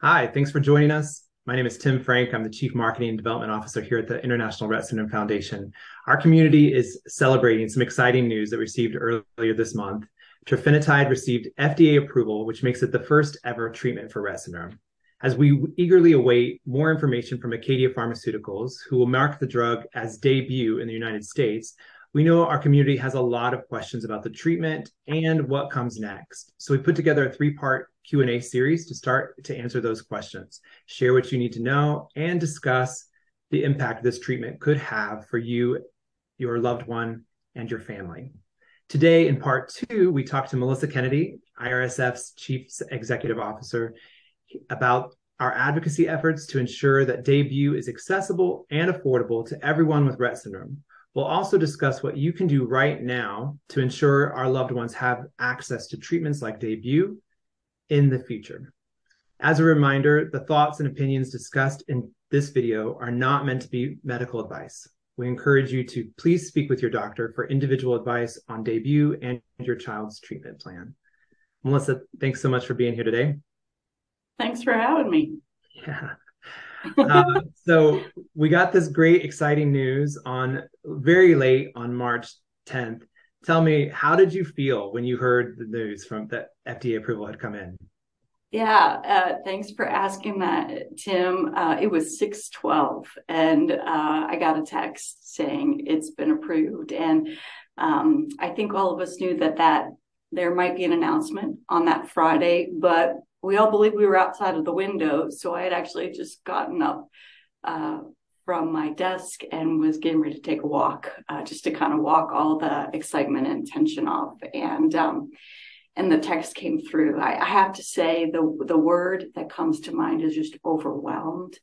Hi, thanks for joining us. My name is Tim Frank. I'm the Chief Marketing and Development Officer here at the International Rett Syndrome Foundation. Our community is celebrating some exciting news that we received earlier this month. Trofinetide received FDA approval, which makes it the first ever treatment for Rett syndrome. As we eagerly await more information from Acadia Pharmaceuticals, who will mark the drug as debut in the United States, we know our community has a lot of questions about the treatment and what comes next. So we put together a three-part Q&A series to start to answer those questions, share what you need to know, and discuss the impact this treatment could have for you, your loved one, and your family. Today, in part two, we talked to Melissa Kennedy, IRSF's Chief Executive Officer, about our advocacy efforts to ensure that DAYBUE is accessible and affordable to everyone with Rett syndrome. We'll also discuss what you can do right now to ensure our loved ones have access to treatments like DAYBUE in the future. As a reminder, the thoughts and opinions discussed in this video are not meant to be medical advice. We encourage you to please speak with your doctor for individual advice on DAYBUE and your child's treatment plan. Melissa, thanks so much for being here today. Thanks for having me. Yeah. So we got this great, exciting news on very late on March 10th. Tell me, how did you feel when you heard the news from that FDA approval had come in? Yeah, thanks for asking that, Tim. It was 6:12, and I got a text saying it's been approved. And I think all of us knew that there might be an announcement on that Friday, but we all believed we were outside of the window. So I had actually just gotten up from my desk and was getting ready to take a walk, just to kind of walk all the excitement and tension off. And the text came through. I have to say the word that comes to mind is just overwhelmed.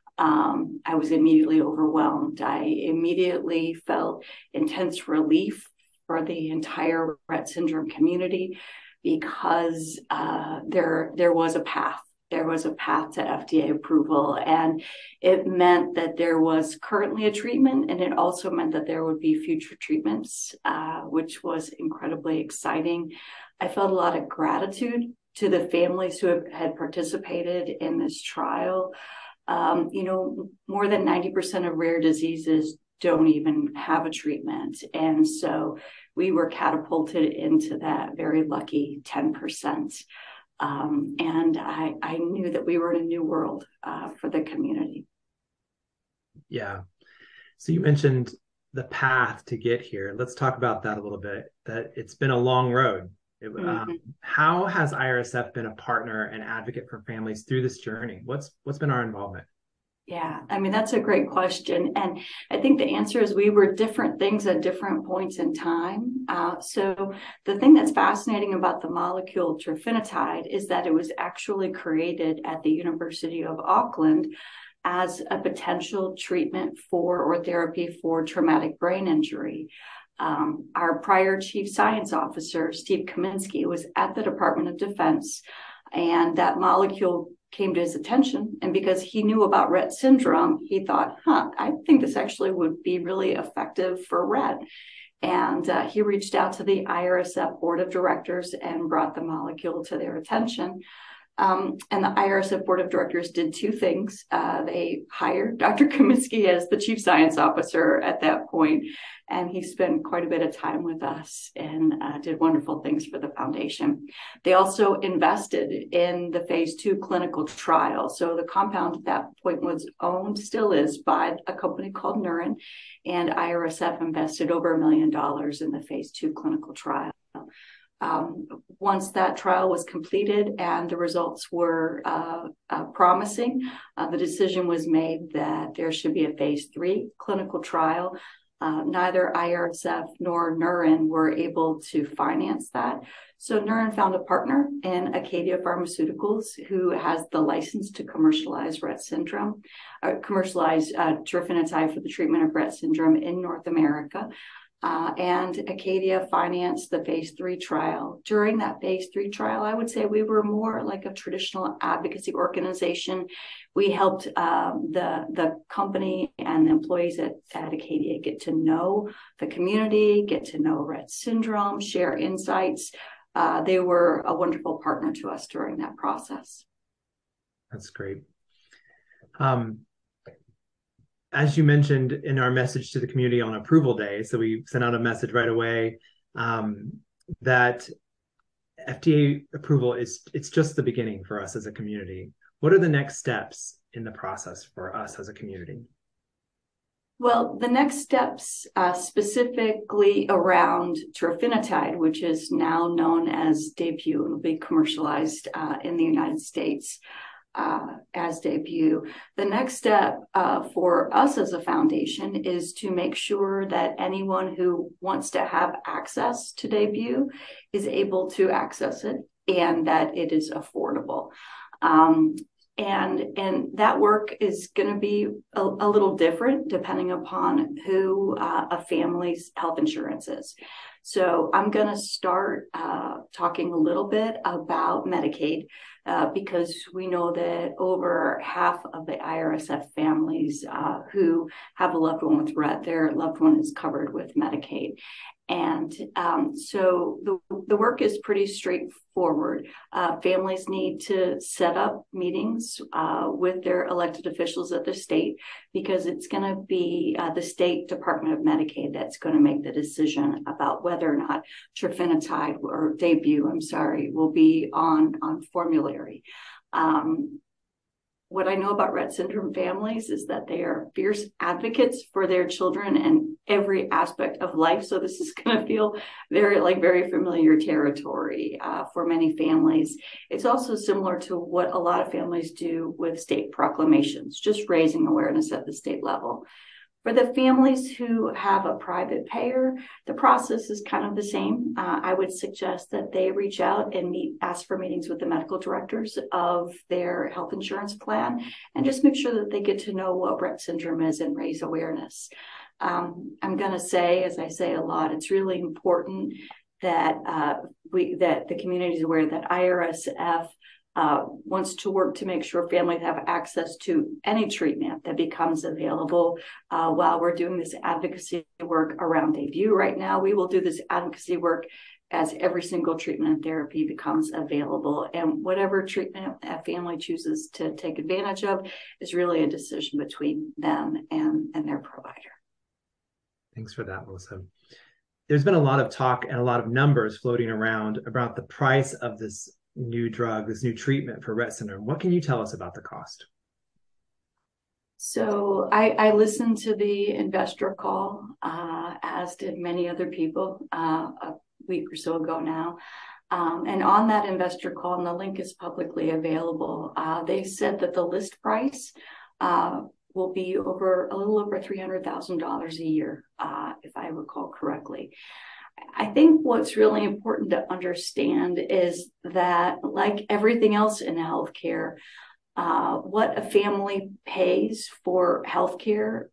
I was immediately overwhelmed. I immediately felt intense relief for the entire Rett syndrome community, because there was a path. There was a path to FDA approval, and it meant that there was currently a treatment, and it also meant that there would be future treatments, which was incredibly exciting. I felt a lot of gratitude to the families who had participated in this trial. More than 90% of rare diseases don't even have a treatment. And so we were catapulted into that very lucky 10%. And I knew that we were in a new world for the community. Yeah. So you mentioned the path to get here. Let's talk about that a little bit, that it's been a long road. How has IRSF been a partner and advocate for families through this journey? What's been our involvement? Yeah, I mean, that's a great question. And I think the answer is we were different things at different points in time. So the thing that's fascinating about the molecule trofinetide is that it was actually created at the University of Auckland as a potential treatment for or therapy for traumatic brain injury. Our prior chief science officer, Steve Kaminsky, was at the Department of Defense, and that molecule came to his attention. And because he knew about Rett syndrome, he thought, I think this actually would be really effective for Rett. And he reached out to the IRSF board of directors and brought the molecule to their attention. And the IRSF board of directors did two things. They hired Dr. Kaminsky as the chief science officer at that point, and he spent quite a bit of time with us and did wonderful things for the foundation. They also invested in the phase 2 clinical trial. So the compound at that point was owned, still is, by a company called Neuren, and IRSF invested over $1 million in the phase 2 clinical trial. Once that trial was completed and the results were promising, the decision was made that there should be a phase 3 clinical trial. Neither IRSF nor Neuren were able to finance that. So Neuren found a partner in Acadia Pharmaceuticals, who has the license to commercialize Rett syndrome, commercialize trofinetide for the treatment of Rett syndrome in North America. And Acadia financed the phase 3 trial. During that phase 3 trial, I would say we were more like a traditional advocacy organization. We helped the company and the employees at Acadia get to know the community, get to know Rett syndrome, share insights. They were a wonderful partner to us during that process. That's great. As you mentioned in our message to the community on approval day, so we sent out a message right away that FDA approval it's just the beginning for us as a community. What are the next steps in the process for us as a community? Well, the next steps specifically around trofinetide, which is now known as Daybue and will be commercialized in the United States as Daybue. The next step for us as a foundation is to make sure that anyone who wants to have access to Daybue is able to access it and that it is affordable. And that work is going to be a little different depending upon who a family's health insurance is. So I'm going to start talking a little bit about Medicaid because we know that over half of the IRSF families who have a loved one with Rett, their loved one is covered with Medicaid. And so the work is pretty straightforward. Families need to set up meetings with their elected officials at the state because it's going to be the State Department of Medicaid that's going to make the decision about whether or not trofinetide or Daybue, will be on formulary. What I know about Rett syndrome families is that they are fierce advocates for their children and every aspect of life. So this is going to feel very familiar territory for many families. It's also similar to what a lot of families do with state proclamations, just raising awareness at the state level. For the families who have a private payer, the process is kind of the same. I would suggest that they reach out and ask for meetings with the medical directors of their health insurance plan and just make sure that they get to know what Rett syndrome is and raise awareness. I'm going to say, as I say a lot, it's really important that that the community is aware that IRSF wants to work to make sure families have access to any treatment that becomes available while we're doing this advocacy work around Daybue. Right now, we will do this advocacy work as every single treatment and therapy becomes available. And whatever treatment a family chooses to take advantage of is really a decision between them and their provider. Thanks for that, Melissa. There's been a lot of talk and a lot of numbers floating around about the price of this new drug, this new treatment for Rett syndrome. What can you tell us about the cost? So I listened to the investor call, as did many other people a week or so ago now. And on that investor call, and the link is publicly available, they said that the list price will be a little over $300,000 a year, if I recall correctly. I think what's really important to understand is that, like everything else in healthcare, what a family pays for healthcare,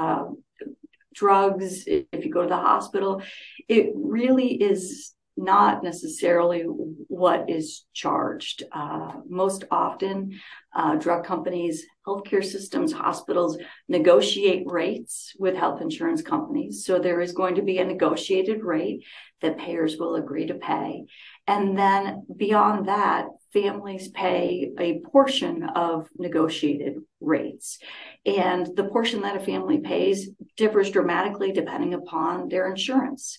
drugs, if you go to the hospital, it really is not necessarily what is charged. Most often, drug companies, healthcare systems, hospitals negotiate rates with health insurance companies. So there is going to be a negotiated rate that payers will agree to pay. And then beyond that, families pay a portion of negotiated rates. And the portion that a family pays differs dramatically depending upon their insurance.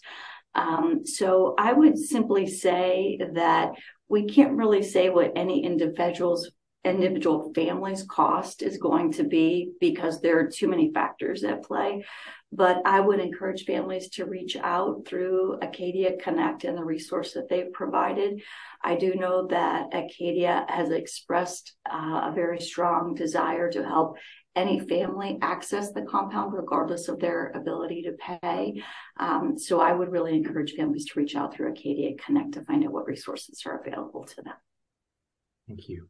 So I would simply say that we can't really say what any individual family's cost is going to be because there are too many factors at play. But I would encourage families to reach out through Acadia Connect and the resource that they've provided. I do know that Acadia has expressed a very strong desire to help any family access the compound regardless of their ability to pay. So I would really encourage families to reach out through Acadia Connect to find out what resources are available to them. Thank you.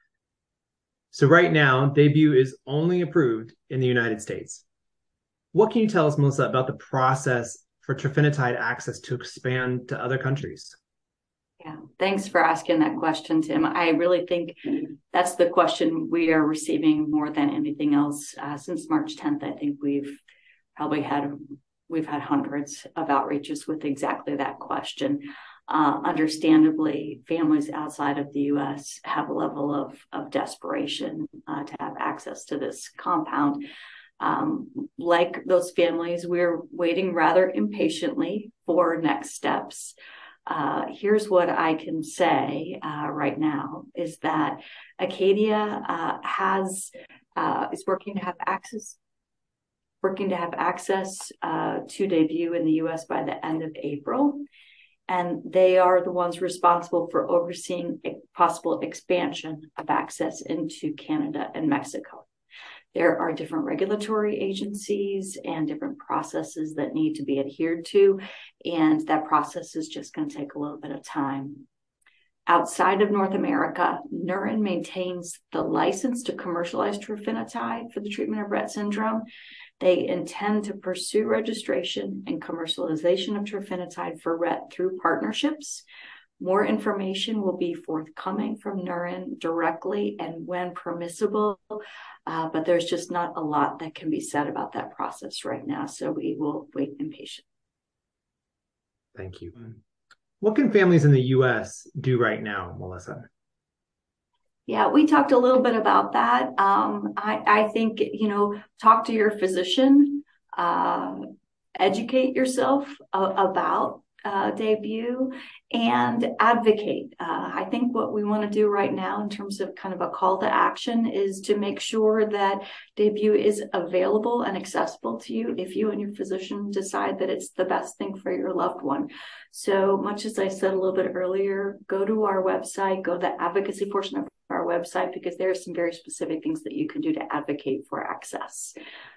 So right now, Daybue is only approved in the United States. What can you tell us, Melissa, about the process for trofinetide access to expand to other countries? Yeah, thanks for asking that question, Tim. I really think that's the question we are receiving more than anything else. Since March 10th, I think we've had hundreds of outreaches with exactly that question. Understandably, families outside of the U.S. have a level of desperation to have access to this compound. Like those families, we're waiting rather impatiently for next steps. Here's what I can say right now is that Acadia is working to have access to DAYBUE in the U.S. by the end of April. And they are the ones responsible for overseeing a possible expansion of access into Canada and Mexico. There are different regulatory agencies and different processes that need to be adhered to, and that process is just going to take a little bit of time. Outside of North America, Neuren maintains the license to commercialize trofinetide for the treatment of Rett syndrome. They intend to pursue registration and commercialization of trofinetide for Rett through partnerships. More information will be forthcoming from Neuren directly and when permissible, but there's just not a lot that can be said about that process right now, so we will wait impatiently. Thank you. What can families in the U.S. do right now, Melissa? Yeah, we talked a little bit about that. I think, talk to your physician, educate yourself about DAYBUE, and advocate. I think what we want to do right now in terms of kind of a call to action is to make sure that DAYBUE is available and accessible to you if you and your physician decide that it's the best thing for your loved one. So much as I said a little bit earlier, go to our website, go to the advocacy portion of our website, because there are some very specific things that you can do to advocate for access.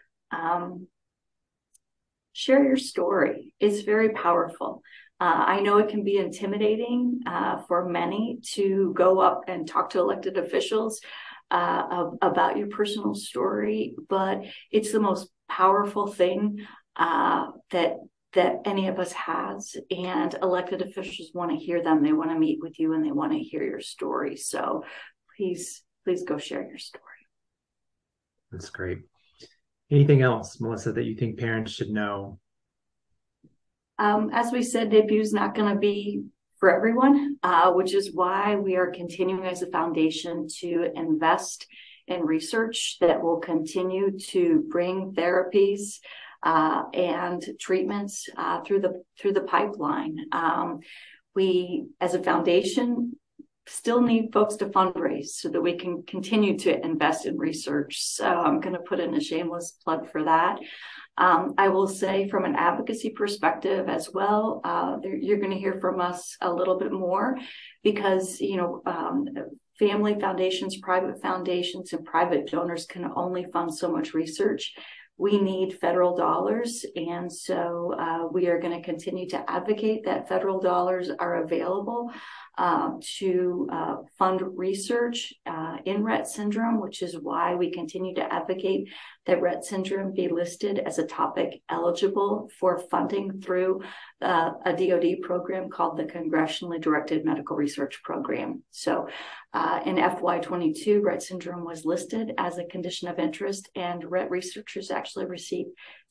Share your story. It's very powerful. I know it can be intimidating for many to go up and talk to elected officials about your personal story, but it's the most powerful thing that any of us has, and elected officials want to hear them. They want to meet with you and they want to hear your story. So please go share your story. That's great. Anything else, Melissa, that you think parents should know? As we said, DAYBUE is not going to be for everyone, which is why we are continuing as a foundation to invest in research that will continue to bring therapies and treatments through the pipeline. We, as a foundation, still need folks to fundraise so that we can continue to invest in research. So I'm going to put in a shameless plug for that. I will say from an advocacy perspective as well, you're going to hear from us a little bit more because, family foundations, private foundations, and private donors can only fund so much research. We need federal dollars, and so we are going to continue to advocate that federal dollars are available to fund research in Rett syndrome, which is why we continue to advocate that Rett syndrome be listed as a topic eligible for funding through a DoD program called the Congressionally Directed Medical Research Program. So in FY22, Rett syndrome was listed as a condition of interest, and Rett researchers actually received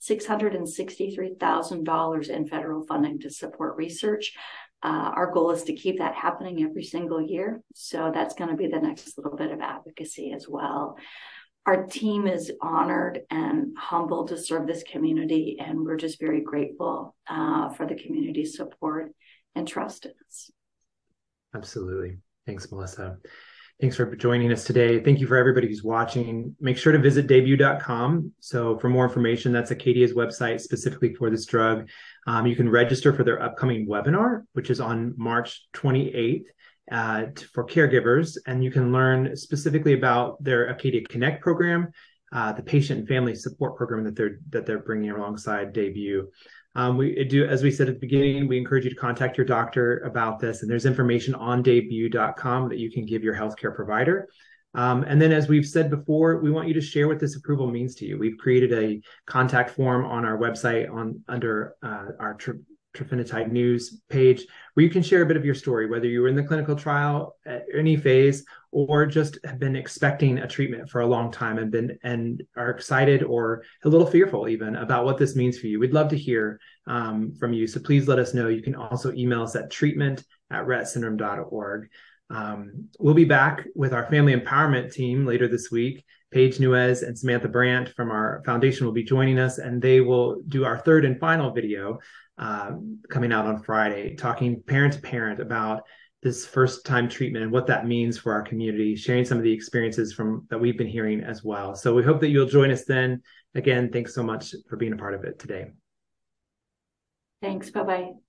$663,000 in federal funding to support research. Our goal is to keep that happening every single year. So that's going to be the next little bit of advocacy as well. Our team is honored and humbled to serve this community, and we're just very grateful for the community's support and trust in us. Absolutely. Thanks, Melissa. Thanks for joining us today. Thank you for everybody who's watching. Make sure to visit daybue.com. So for more information, that's Acadia's website specifically for this drug. You can register for their upcoming webinar, which is on March 28th for caregivers. And you can learn specifically about their Acadia Connect program, the patient and family support program that they're bringing alongside DAYBUE. As we said at the beginning, we encourage you to contact your doctor about this, and there's information on daybue.com that you can give your healthcare provider. And then, as we've said before, we want you to share what this approval means to you. We've created a contact form on our website under our trofinetide news page, where you can share a bit of your story, whether you were in the clinical trial at any phase, or just have been expecting a treatment for a long time and are excited or a little fearful even about what this means for you. We'd love to hear from you. So please let us know. You can also email us at treatment@rettsyndrome.org. We'll be back with our family empowerment team later this week. Paige Nuez and Samantha Brandt from our foundation will be joining us, and they will do our third and final video coming out on Friday, talking parent to parent about this first time treatment and what that means for our community, sharing some of the experiences that we've been hearing as well. So we hope that you'll join us then. Again, thanks so much for being a part of it today. Thanks. Bye-bye.